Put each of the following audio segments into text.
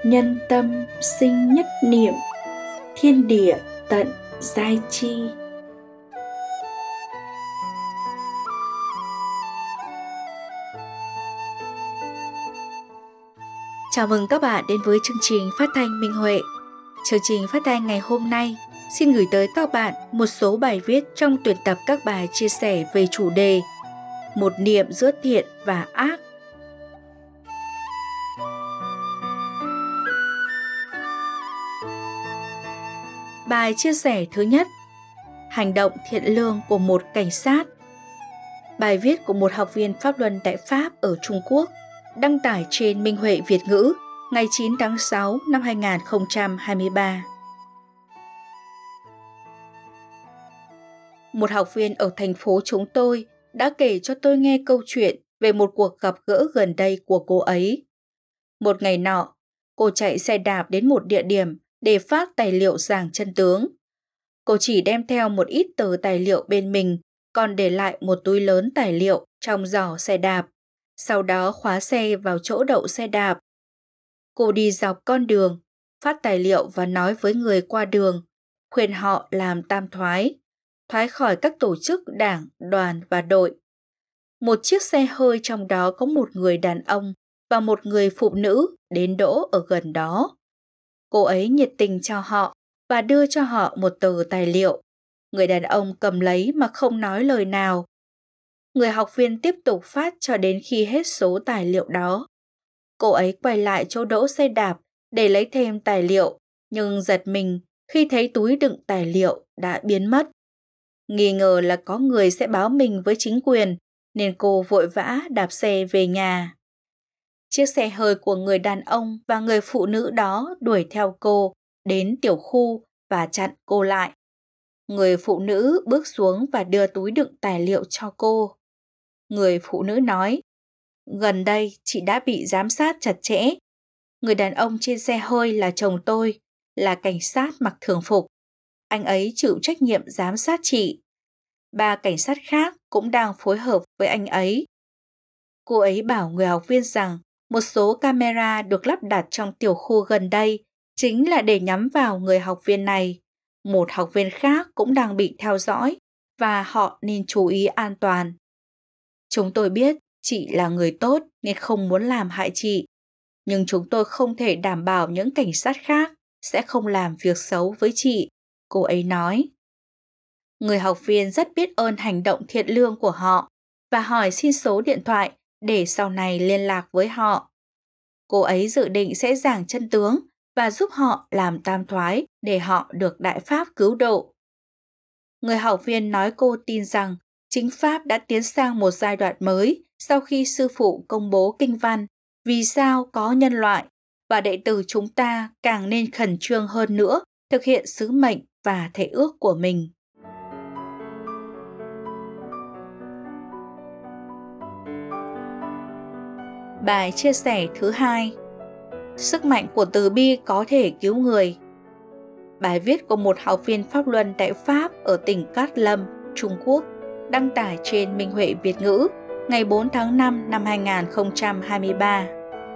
nhân tâm sinh nhất niệm, thiên địa tận giai chi. Chào mừng các bạn đến với chương trình phát thanh Minh Huệ. Chương trình phát thanh ngày hôm nay xin gửi tới các bạn một số bài viết trong tuyển tập các bài chia sẻ về chủ đề Một niệm giữa thiện và ác. Bài chia sẻ thứ nhất: hành động thiện lương của một cảnh sát. Bài viết của một học viên pháp luân tại Pháp ở Trung Quốc, đăng tải trên Minh Huệ Việt ngữ ngày 9 tháng 6 năm 2023. Một học viên ở thành phố chúng tôi đã kể cho tôi nghe câu chuyện về một cuộc gặp gỡ gần đây của cô ấy. Một ngày nọ, cô chạy xe đạp đến một địa điểm để phát tài liệu giảng chân tướng. Cô chỉ đem theo một ít tờ tài liệu bên mình, còn để lại một túi lớn tài liệu trong giỏ xe đạp. Sau đó khóa xe vào chỗ đậu xe đạp. Cô đi dọc con đường, phát tài liệu và nói với người qua đường, khuyên họ làm tam thoái khỏi các tổ chức đảng, đoàn và đội. Một chiếc xe hơi trong đó có một người đàn ông và một người phụ nữ đến đỗ ở gần đó. Cô ấy nhiệt tình chào họ và đưa cho họ một tờ tài liệu. Người đàn ông cầm lấy mà không nói lời nào. Người học viên tiếp tục phát cho đến khi hết số tài liệu đó. Cô ấy quay lại chỗ đỗ xe đạp để lấy thêm tài liệu, nhưng giật mình khi thấy túi đựng tài liệu đã biến mất. Nghi ngờ là có người sẽ báo mình với chính quyền, nên cô vội vã đạp xe về nhà. Chiếc xe hơi của người đàn ông và người phụ nữ đó đuổi theo cô đến tiểu khu và chặn cô lại. Người phụ nữ bước xuống và đưa túi đựng tài liệu cho cô. Người phụ nữ nói, gần đây chị đã bị giám sát chặt chẽ. Người đàn ông trên xe hơi là chồng tôi, là cảnh sát mặc thường phục. Anh ấy chịu trách nhiệm giám sát chị. 3 cảnh sát khác cũng đang phối hợp với anh ấy. Cô ấy bảo người học viên rằng một số camera được lắp đặt trong tiểu khu gần đây chính là để nhắm vào người học viên này. Một học viên khác cũng đang bị theo dõi và họ nên chú ý an toàn. Chúng tôi biết chị là người tốt nên không muốn làm hại chị, nhưng chúng tôi không thể đảm bảo những cảnh sát khác sẽ không làm việc xấu với chị, cô ấy nói. Người học viên rất biết ơn hành động thiện lương của họ và hỏi xin số điện thoại để sau này liên lạc với họ. Cô ấy dự định sẽ giảng chân tướng và giúp họ làm tam thoái để họ được Đại Pháp cứu độ. Người học viên nói cô tin rằng chính Pháp đã tiến sang một giai đoạn mới sau khi sư phụ công bố kinh văn Vì sao có nhân loại, và đệ tử chúng ta càng nên khẩn trương hơn nữa thực hiện sứ mệnh và thể ước của mình. Bài chia sẻ thứ hai: sức mạnh của từ bi có thể cứu người. Bài viết của một học viên pháp luân tại Pháp ở tỉnh Cát Lâm, Trung Quốc, đăng tải trên Minh Huệ Việt ngữ ngày 4 tháng 5 năm 2023.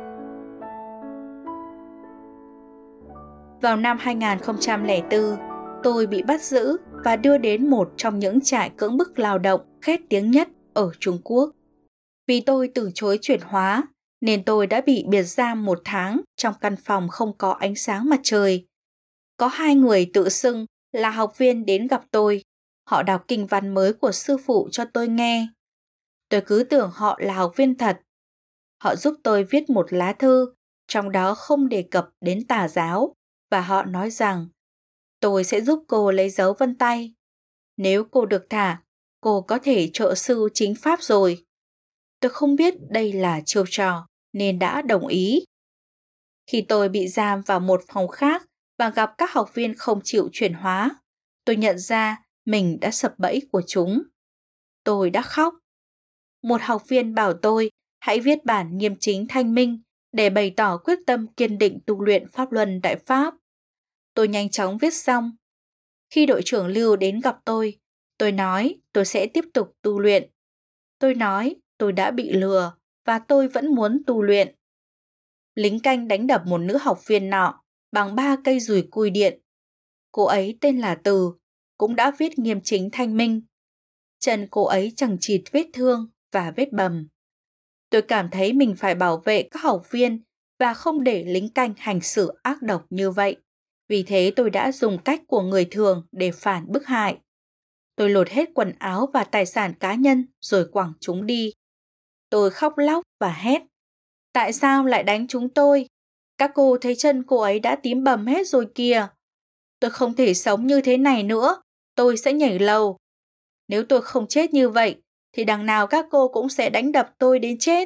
Vào năm 2004, tôi bị bắt giữ và đưa đến một trong những trại cưỡng bức lao động khét tiếng nhất ở Trung Quốc. Vì tôi từ chối chuyển hóa, nên tôi đã bị biệt giam 1 tháng trong căn phòng không có ánh sáng mặt trời. Có 2 người tự xưng là học viên đến gặp tôi. Họ đọc kinh văn mới của sư phụ cho tôi nghe. Tôi cứ tưởng họ là học viên thật. Họ giúp tôi viết một lá thư, trong đó không đề cập đến tà giáo, và họ nói rằng tôi sẽ giúp cô lấy dấu vân tay. Nếu cô được thả, cô có thể trợ sư chính pháp rồi. Tôi không biết đây là chiêu trò nên đã đồng ý. Khi tôi bị giam vào một phòng khác và gặp các học viên không chịu chuyển hóa, tôi nhận ra mình đã sập bẫy của chúng. Tôi đã khóc. Một học viên bảo tôi hãy viết bản nghiêm chính thanh minh để bày tỏ quyết tâm kiên định tu luyện pháp luân đại pháp. Tôi nhanh chóng viết xong. Khi đội trưởng Lưu đến gặp tôi nói tôi sẽ tiếp tục tu luyện. Tôi nói tôi đã bị lừa và tôi vẫn muốn tu luyện. lính canh đánh đập một nữ học viên nọ bằng 3 cây dùi cui điện. Cô ấy tên là Từ, cũng đã viết nghiêm chính thanh minh. Chân cô ấy chằng chịt vết thương và vết bầm. Tôi cảm thấy mình phải bảo vệ các học viên và không để lính canh hành xử ác độc như vậy. Vì thế tôi đã dùng cách của người thường để phản bức hại. Tôi lột hết quần áo và tài sản cá nhân rồi quẳng chúng đi. Tôi khóc lóc và hét. Tại sao lại đánh chúng tôi? Các cô thấy chân cô ấy đã tím bầm hết rồi kìa. Tôi không thể sống như thế này nữa. Tôi sẽ nhảy lầu. Nếu tôi không chết như vậy, thì đằng nào các cô cũng sẽ đánh đập tôi đến chết.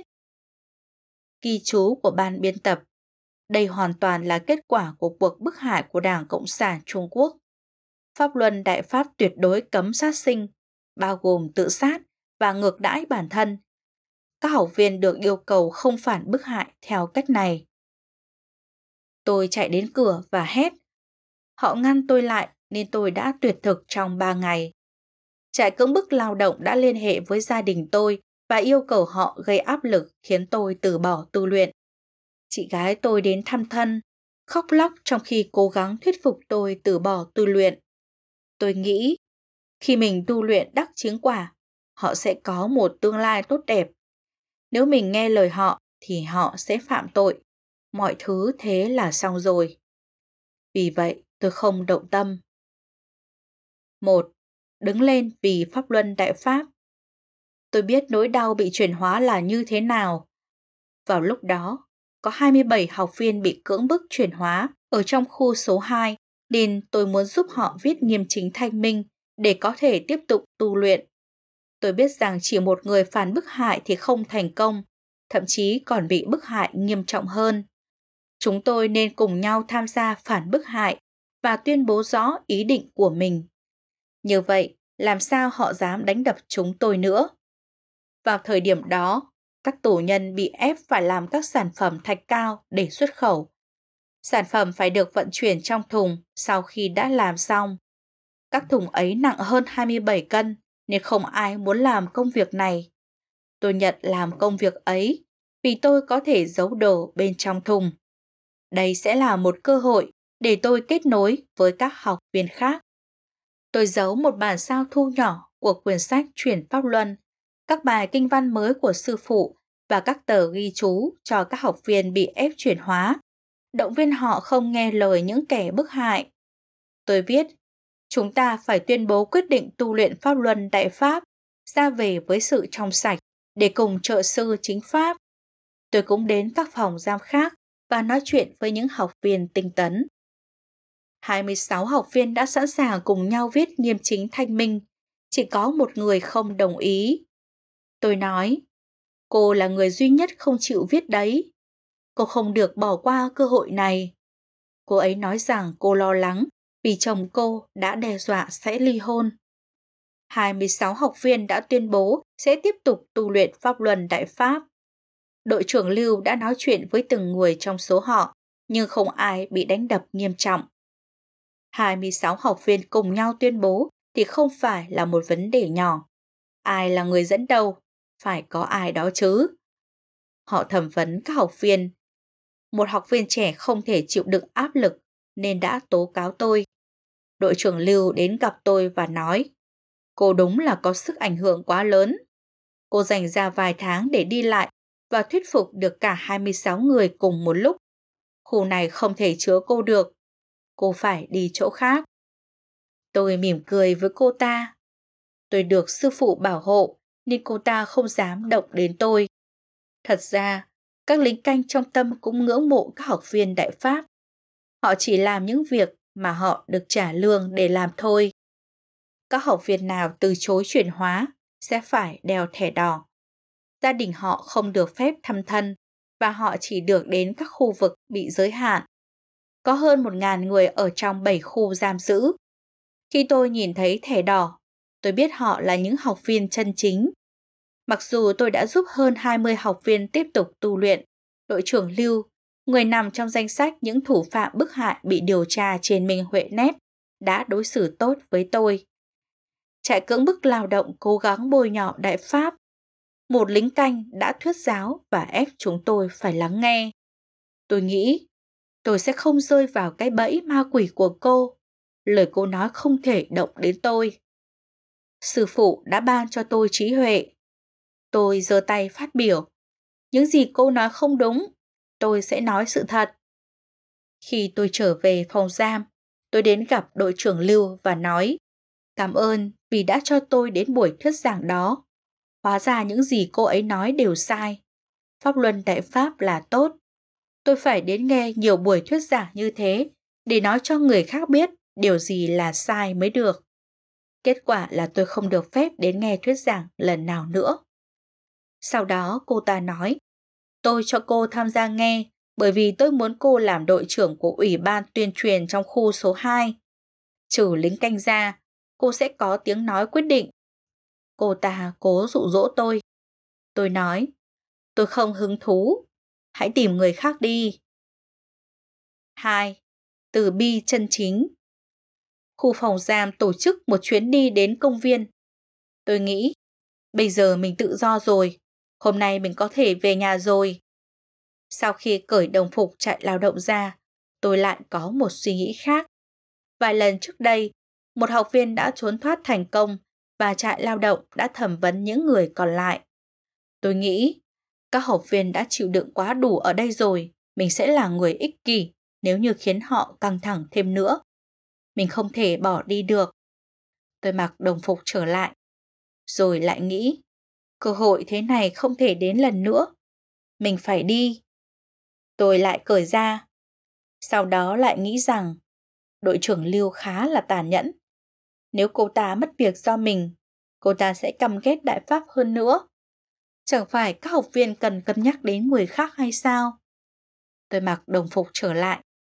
Ghi chú của ban biên tập. Đây hoàn toàn là kết quả của cuộc bức hại của Đảng Cộng sản Trung Quốc. Pháp luân Đại Pháp tuyệt đối cấm sát sinh, bao gồm tự sát và ngược đãi bản thân. Các học viên được yêu cầu không phản bức hại theo cách này. Tôi chạy đến cửa và hét. Họ ngăn tôi lại nên tôi đã tuyệt thực trong 3 ngày. Trại cưỡng bức lao động đã liên hệ với gia đình tôi và yêu cầu họ gây áp lực khiến tôi từ bỏ tu luyện. Chị gái tôi đến thăm thân, khóc lóc trong khi cố gắng thuyết phục tôi từ bỏ tu luyện. Tôi nghĩ, khi mình tu luyện đắc chứng quả, họ sẽ có một tương lai tốt đẹp. Nếu mình nghe lời họ thì họ sẽ phạm tội. Mọi thứ thế là xong rồi. Vì vậy, tôi không động tâm. 1. Đứng lên vì pháp luân Đại Pháp. Tôi biết nỗi đau bị chuyển hóa là như thế nào. Vào lúc đó, có 27 học viên bị cưỡng bức chuyển hóa ở trong khu số 2, nên tôi muốn giúp họ viết nghiêm chính thanh minh để có thể tiếp tục tu luyện. Tôi biết rằng chỉ một người phản bức hại thì không thành công, thậm chí còn bị bức hại nghiêm trọng hơn. Chúng tôi nên cùng nhau tham gia phản bức hại và tuyên bố rõ ý định của mình. Như vậy, làm sao họ dám đánh đập chúng tôi nữa? Vào thời điểm đó, các tù nhân bị ép phải làm các sản phẩm thạch cao để xuất khẩu. Sản phẩm phải được vận chuyển trong thùng sau khi đã làm xong. Các thùng ấy nặng hơn 27 cân nên không ai muốn làm công việc này. Tôi nhận làm công việc ấy vì tôi có thể giấu đồ bên trong thùng. Đây sẽ là một cơ hội để tôi kết nối với các học viên khác. Tôi giấu một bản sao thu nhỏ của quyển sách Chuyển Pháp Luân, các bài kinh văn mới của sư phụ và các tờ ghi chú cho các học viên bị ép chuyển hóa, động viên họ không nghe lời những kẻ bức hại. Tôi viết, chúng ta phải tuyên bố quyết định tu luyện Pháp Luân Đại Pháp, ra về với sự trong sạch để cùng trợ sư chính Pháp. Tôi cũng đến các phòng giam khác và nói chuyện với những học viên tinh tấn. 26 học viên đã sẵn sàng cùng nhau viết nghiêm chính thanh minh, chỉ có một người không đồng ý. Tôi nói, cô là người duy nhất không chịu viết đấy. Cô không được bỏ qua cơ hội này. Cô ấy nói rằng cô lo lắng vì chồng cô đã đe dọa sẽ ly hôn. 26 học viên đã tuyên bố sẽ tiếp tục tu luyện Pháp Luân Đại Pháp. Đội trưởng Lưu đã nói chuyện với từng người trong số họ, nhưng không ai bị đánh đập nghiêm trọng. 26 học viên cùng nhau tuyên bố thì không phải là một vấn đề nhỏ. Ai là người dẫn đầu? Phải có ai đó chứ. Họ thẩm vấn các học viên. Một học viên trẻ không thể chịu đựng áp lực nên đã tố cáo tôi. Đội trưởng Lưu đến gặp tôi và nói, cô đúng là có sức ảnh hưởng quá lớn. Cô dành ra vài tháng để đi lại và thuyết phục được cả 26 người cùng một lúc. Khu này không thể chứa cô được. Cô phải đi chỗ khác. Tôi mỉm cười với cô ta. Tôi được sư phụ bảo hộ nên cô ta không dám động đến tôi. Thật ra, các lính canh trong tâm cũng ngưỡng mộ các học viên Đại Pháp. Họ chỉ làm những việc mà họ được trả lương để làm thôi. Các học viên nào từ chối chuyển hóa sẽ phải đeo thẻ đỏ. Gia đình họ không được phép thăm thân và họ chỉ được đến các khu vực bị giới hạn. Có hơn 1.000 người ở trong 7 khu giam giữ. Khi tôi nhìn thấy thẻ đỏ, tôi biết họ là những học viên chân chính. Mặc dù tôi đã giúp hơn 20 học viên tiếp tục tu luyện, đội trưởng Lưu, người nằm trong danh sách những thủ phạm bức hại bị điều tra trên Minh Huệ Net, đã đối xử tốt với tôi. Trại cưỡng bức lao động cố gắng bôi nhọ Đại Pháp. Một lính canh đã thuyết giáo và ép chúng tôi phải lắng nghe. Tôi nghĩ tôi sẽ không rơi vào cái bẫy ma quỷ của cô. Lời cô nói không thể động đến tôi. Sư phụ đã ban cho tôi trí huệ. Tôi giơ tay phát biểu. Những gì cô nói không đúng, tôi sẽ nói sự thật. Khi tôi trở về phòng giam, tôi đến gặp đội trưởng Lưu và nói cảm ơn vì đã cho tôi đến buổi thuyết giảng đó. Hóa ra những gì cô ấy nói đều sai. Pháp luân đại pháp là tốt. Tôi phải đến nghe nhiều buổi thuyết giảng như thế để nói cho người khác biết điều gì là sai mới được. Kết quả là tôi không được phép đến nghe thuyết giảng lần nào nữa. Sau đó cô ta nói, tôi cho cô tham gia nghe bởi vì tôi muốn cô làm đội trưởng của Ủy ban tuyên truyền trong khu số 2. Trừ lính canh ra, cô sẽ có tiếng nói quyết định. Cô ta cố dụ dỗ tôi. Tôi nói, tôi không hứng thú. Hãy tìm người khác đi. 2. Từ bi chân chính. Khu phòng giam tổ chức một chuyến đi đến công viên. Tôi nghĩ, bây giờ mình tự do rồi. Hôm nay mình có thể về nhà rồi. Sau khi cởi đồng phục trại lao động ra, tôi lại có một suy nghĩ khác. Vài lần trước đây, một học viên đã trốn thoát thành công và trại lao động đã thẩm vấn những người còn lại. Tôi nghĩ, các học viên đã chịu đựng quá đủ ở đây rồi, mình sẽ là người ích kỷ nếu như khiến họ căng thẳng thêm nữa. Mình không thể bỏ đi được. Tôi mặc đồng phục trở lại, rồi lại nghĩ, cơ hội thế này không thể đến lần nữa. Mình phải đi. Tôi lại cởi ra. Sau đó lại nghĩ rằng, đội trưởng Lưu khá là tàn nhẫn. Nếu cô ta mất việc do mình, cô ta sẽ căm ghét đại pháp hơn nữa. Chẳng phải các học viên cần cân nhắc đến người khác hay sao? Tôi mặc đồng phục trở lại.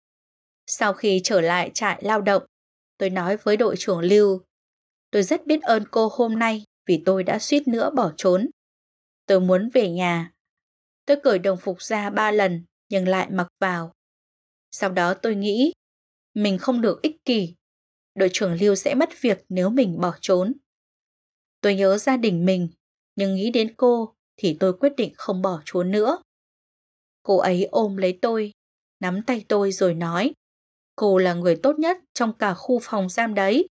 Sau khi trở lại trại lao động, tôi nói với đội trưởng Lưu, tôi rất biết ơn cô hôm nay vì tôi đã suýt nữa bỏ trốn. Tôi muốn về nhà. Tôi cởi đồng phục ra 3 lần nhưng lại mặc vào. Sau đó tôi nghĩ, mình không được ích kỷ. Đội trưởng Lưu sẽ mất việc nếu mình bỏ trốn. Tôi nhớ gia đình mình, nhưng nghĩ đến cô thì tôi quyết định không bỏ trốn nữa. Cô ấy ôm lấy tôi, nắm tay tôi rồi nói, cô là người tốt nhất trong cả khu phòng giam đấy.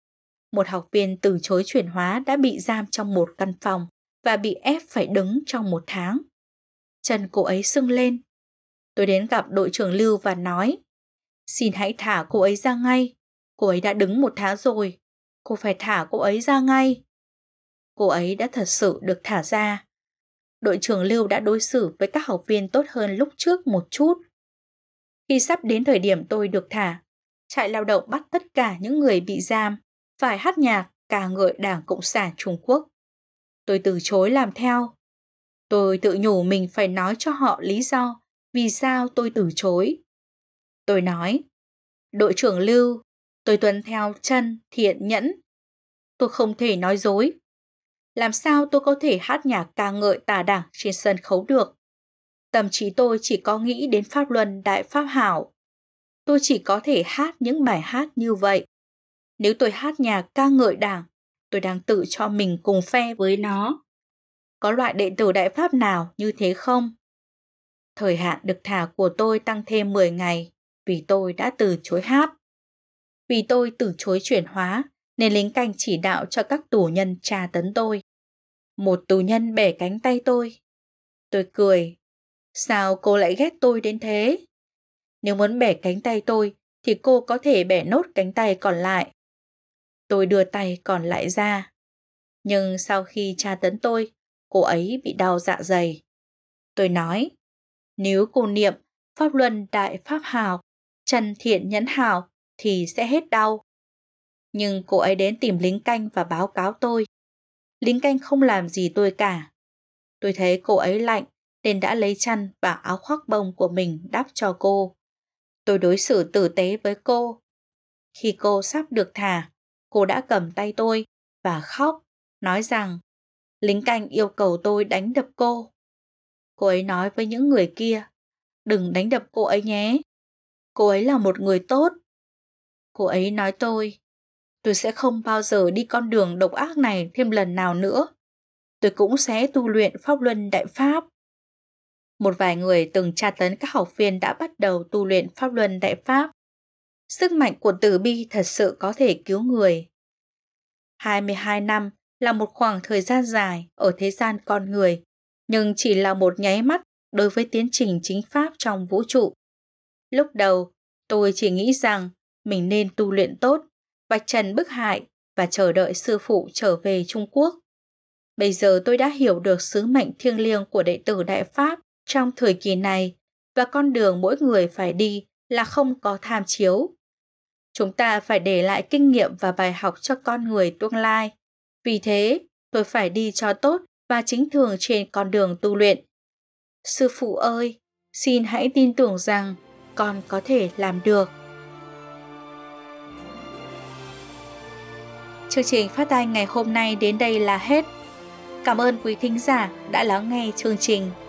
Một học viên từ chối chuyển hóa đã bị giam trong một căn phòng và bị ép phải đứng trong 1 tháng. Chân cô ấy sưng lên. Tôi đến gặp đội trưởng Lưu và nói, xin hãy thả cô ấy ra ngay. Cô ấy đã đứng 1 tháng rồi. Cô phải thả cô ấy ra ngay. Cô ấy đã thật sự được thả ra. Đội trưởng Lưu đã đối xử với các học viên tốt hơn lúc trước một chút. Khi sắp đến thời điểm tôi được thả, trại lao động bắt tất cả những người bị giam phải hát nhạc ca ngợi Đảng Cộng sản Trung Quốc. Tôi từ chối làm theo. Tôi tự nhủ mình phải nói cho họ lý do vì sao tôi từ chối. Tôi nói, đội trưởng Lưu, tôi tuân theo chân thiện nhẫn. Tôi không thể nói dối. Làm sao tôi có thể hát nhạc ca ngợi tà đảng trên sân khấu được? Tâm trí tôi chỉ có nghĩ đến pháp luân đại pháp hảo. Tôi chỉ có thể hát những bài hát như vậy. Nếu tôi hát nhạc ca ngợi đảng, tôi đang tự cho mình cùng phe với nó. Có loại đệ tử đại pháp nào như thế không? Thời hạn được thả của tôi tăng thêm 10 ngày vì tôi đã từ chối hát. Vì tôi từ chối chuyển hóa nên lính canh chỉ đạo cho các tù nhân tra tấn tôi. Một tù nhân bẻ cánh tay tôi. Tôi cười. Sao cô lại ghét tôi đến thế? Nếu muốn bẻ cánh tay tôi thì cô có thể bẻ nốt cánh tay còn lại. Tôi đưa tay còn lại ra. Nhưng sau khi tra tấn tôi, cô ấy bị đau dạ dày. Tôi nói, nếu cô niệm Pháp Luân Đại Pháp Hào, Trần Thiện Nhẫn Hào thì sẽ hết đau. Nhưng cô ấy đến tìm lính canh và báo cáo tôi. Lính canh không làm gì tôi cả. Tôi thấy cô ấy lạnh nên đã lấy chăn và áo khoác bông của mình đắp cho cô. Tôi đối xử tử tế với cô. Khi cô sắp được thả, cô đã cầm tay tôi và khóc, nói rằng lính canh yêu cầu tôi đánh đập cô. Cô ấy nói với những người kia, đừng đánh đập cô ấy nhé. Cô ấy là một người tốt. Cô ấy nói tôi sẽ không bao giờ đi con đường độc ác này thêm lần nào nữa. Tôi cũng sẽ tu luyện Pháp Luân Đại Pháp. Một vài người từng tra tấn các học viên đã bắt đầu tu luyện Pháp Luân Đại Pháp. Sức mạnh của từ bi thật sự có thể cứu người. 22 năm là một khoảng thời gian dài ở thế gian con người, nhưng chỉ là một nháy mắt đối với tiến trình chính pháp trong vũ trụ. Lúc đầu, tôi chỉ nghĩ rằng mình nên tu luyện tốt, vạch trần bức hại và chờ đợi sư phụ trở về Trung Quốc. Bây giờ tôi đã hiểu được sứ mệnh thiêng liêng của đệ tử Đại Pháp trong thời kỳ này, và con đường mỗi người phải đi là không có tham chiếu. Chúng ta phải để lại kinh nghiệm và bài học cho con người tương lai. Vì thế, tôi phải đi cho tốt và chính thường trên con đường tu luyện. Sư phụ ơi, xin hãy tin tưởng rằng con có thể làm được. Chương trình phát thanh ngày hôm nay đến đây là hết. Cảm ơn quý thính giả đã lắng nghe chương trình.